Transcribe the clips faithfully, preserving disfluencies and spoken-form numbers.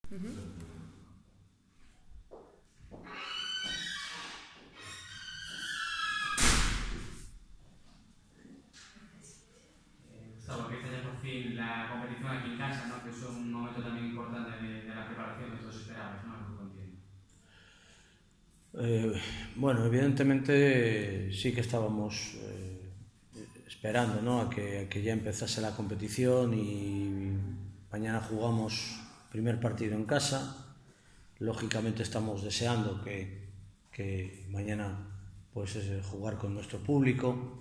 Uh-huh. Gustavo, que esta ya por fin la competición aquí en casa, ¿no? Que es un momento también importante de, de la preparación que todos esperabas, ¿no? Eh, bueno, evidentemente sí que estábamos eh, esperando, ¿no? a, que, a que ya empezase la competición, y mañana jugamos primer partido en casa. Lógicamente estamos deseando que, que mañana pues es jugar con nuestro público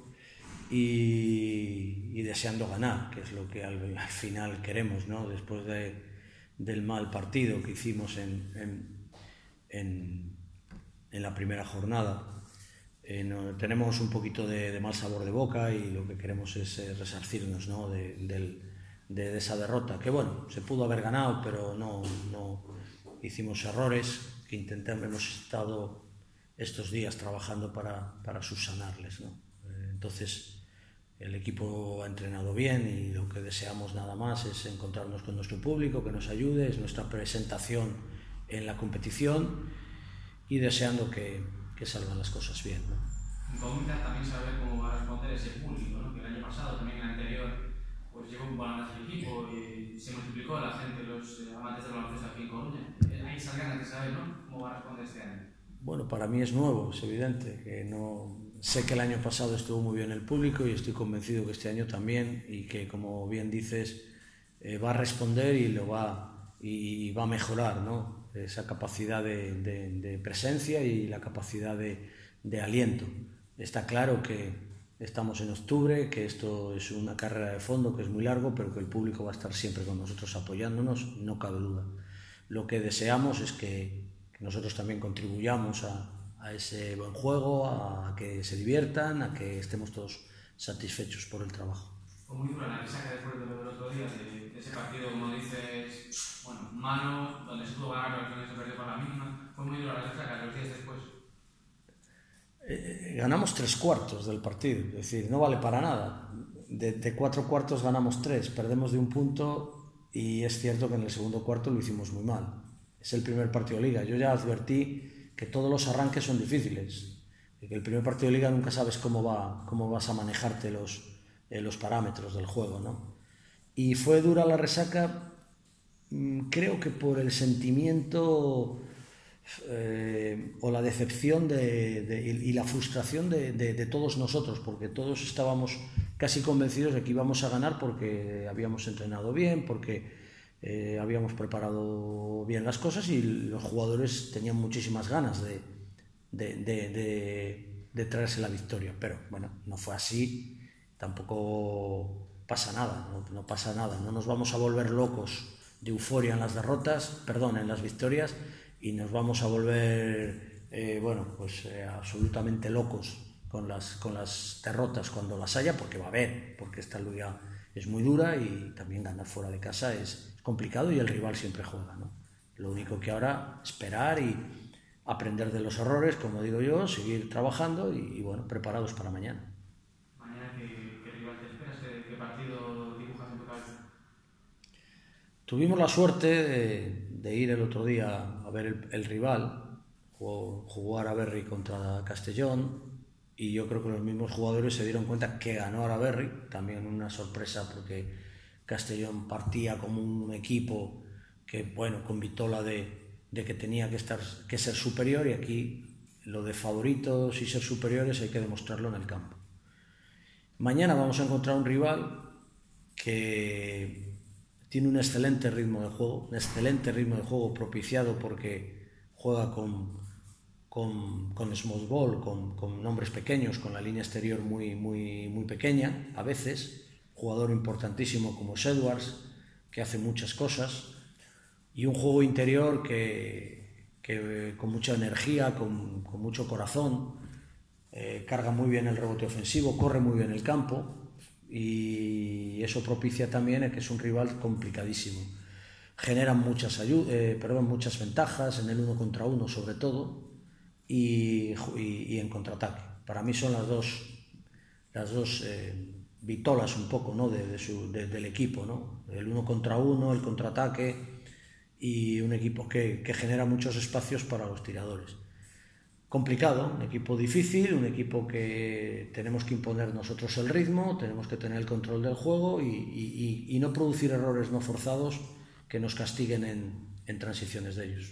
y, y deseando ganar, que es lo que al, al final queremos, ¿no? Después de, del mal partido que hicimos en, en, en en la primera jornada. Eh, no, tenemos un poquito de, de mal sabor de boca, y lo que queremos es eh, resarcirnos, ¿no? de, de, de, de esa derrota, que bueno, se pudo haber ganado, pero no, no hicimos errores que intentamos, hemos estado estos días trabajando para, para subsanarles, ¿no? Eh, entonces el equipo ha entrenado bien, y lo que deseamos nada más es encontrarnos con nuestro público, que nos ayude, es nuestra presentación en la competición, y deseando que, que salgan las cosas bien, ¿no? Incógnita también saber cómo va a responder ese público, ¿no? Que el año pasado, también el anterior, pues llevó un balance al equipo y se multiplicó la gente, los eh, amantes del baloncesto aquí en Coruña. Hay esas ganas de saber, ¿no? Cómo va a responder este año. Bueno, para mí es nuevo, es evidente que no. Sé que el año pasado estuvo muy bien el público, y estoy convencido que este año también, y que, como bien dices, eh, va a responder y lo va y va a mejorar, ¿no? Esa capacidad de, de, de presencia y la capacidad de, de aliento. Está claro que estamos en octubre, que esto es una carrera de fondo, que es muy largo, pero que el público va a estar siempre con nosotros apoyándonos, no cabe duda. Lo que deseamos es que, que nosotros también contribuyamos a, a ese buen juego, a que se diviertan, a que estemos todos satisfechos por el trabajo. Fue muy dura la resaca después de lo del otro día, de, de ese partido, como dices, bueno, mano, donde se pudo ganar, pero al final se perdió por la mínima. Fue muy dura la resaca los días después. Eh, ganamos tres cuartos del partido, es decir, no vale para nada. De, de cuatro cuartos ganamos tres, perdemos de un punto, y es cierto que en el segundo cuarto lo hicimos muy mal. Es el primer partido de liga. Yo ya advertí que todos los arranques son difíciles, que el primer partido de liga nunca sabes cómo, va, cómo vas a manejarte los, eh, los parámetros del juego, ¿no? Y fue dura la resaca, creo que por el sentimiento eh, o la decepción de, de, y la frustración de, de, de todos nosotros, porque todos estábamos casi convencidos de que íbamos a ganar, porque habíamos entrenado bien, porque eh, habíamos preparado bien las cosas, y los jugadores tenían muchísimas ganas de, de, de, de, de traerse la victoria. Pero bueno, no fue así, tampoco pasa nada, no, no pasa nada, no nos vamos a volver locos de euforia en las derrotas, perdón, en las victorias, y nos vamos a volver eh, bueno, pues eh, absolutamente locos con las, con las derrotas cuando las haya, porque va a haber, porque esta liga es muy dura, y también ganar fuera de casa es complicado, y el rival siempre juega, ¿no? Lo único que ahora esperar y aprender de los errores, como digo yo, seguir trabajando y, y bueno, preparados para mañana. Mañana, ¿qué, qué rival te esperas? ¿Qué, qué partido dibujas en tu cabeza? Tuvimos la suerte de, de ir el otro día a ver el, el rival, jugó, jugar a Berry contra Castellón, y yo creo que los mismos jugadores se dieron cuenta que ganó a Berry, también una sorpresa, porque Castellón partía como un equipo que, bueno, con Vitola de, de que tenía que, estar, que ser superior, y aquí lo de favoritos y ser superiores hay que demostrarlo en el campo. Mañana vamos a encontrar un rival que tiene un excelente ritmo de juego, un excelente ritmo de juego propiciado porque juega con, con, con small ball, con, con nombres pequeños, con la línea exterior muy, muy, muy pequeña a veces, jugador importantísimo como es Edwards, que hace muchas cosas, y un juego interior que, que con mucha energía, con, con mucho corazón, eh, carga muy bien el rebote ofensivo, corre muy bien el campo, y eso propicia también que es un rival complicadísimo. Generan muchas, eh, perdón, muchas ventajas en el uno contra uno sobre todo, y, y, y en contraataque. Para mí son las dos, las dos eh, vitolas un poco, ¿no? de, de su, de, del equipo, ¿no? El uno contra uno, el contraataque, y un equipo que, que genera muchos espacios para los tiradores. Complicado, un equipo difícil, un equipo que tenemos que imponer nosotros el ritmo, tenemos que tener el control del juego y, y, y no producir errores no forzados que nos castiguen en, en transiciones de ellos.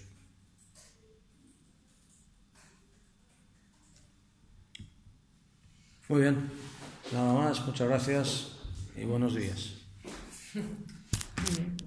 Muy bien, nada más, muchas gracias y buenos días. Muy bien.